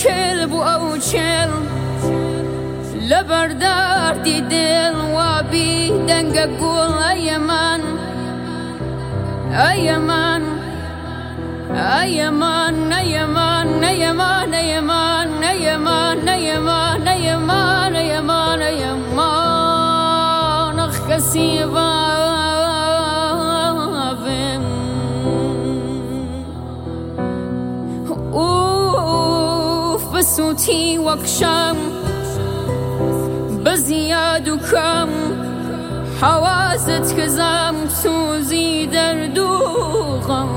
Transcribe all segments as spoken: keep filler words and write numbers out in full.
چل بو او چل لبر دردی دل و بی دنگ گل ای من ای من ای من ای من ای من ای من ای من ای من ای من ای من ای من اخ کسی وابم اوف بسوتی وکشم بزیاد و کم حوازت کزم سوزی درد و غم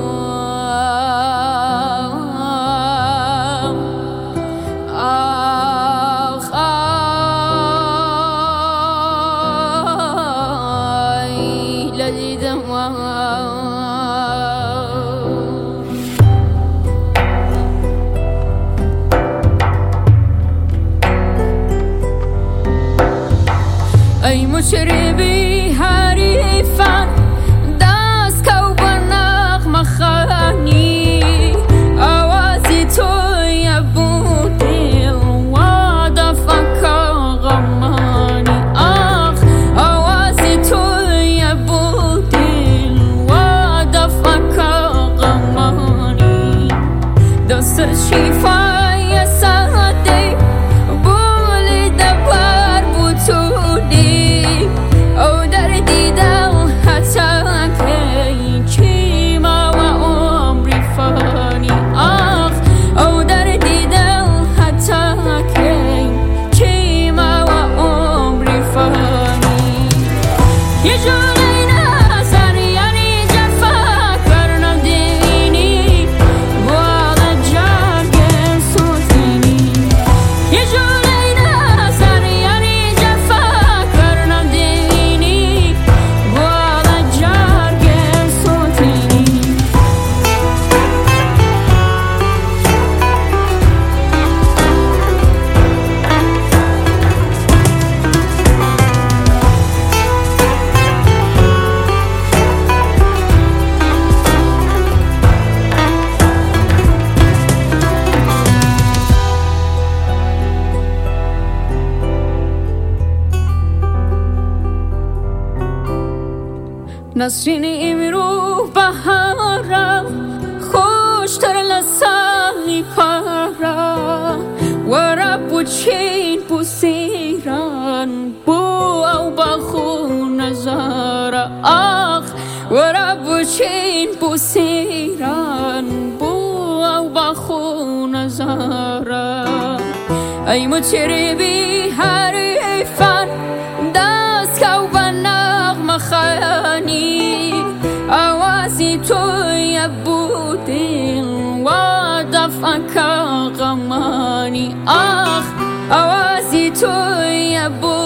آخ آی لدیدم ای مشربی حریفان دست کو به نغمه خوانی آوازی توی بود دل و دفک غمانی آخ آوازی توی بود دل و دفک غمانی دست شیفای ساده بولی دبر بود تو نسرین امرو بهارا خوشتر لسانی پارا و رب چین بو سیران بو او بخو نزارا آخ و رب چین بو سیران بو او بخو نزارا ای مطربی حریفان دست کو به نغمه خوانی آوازی توی بود دل و دفک غمانی آخ آوازی توی بود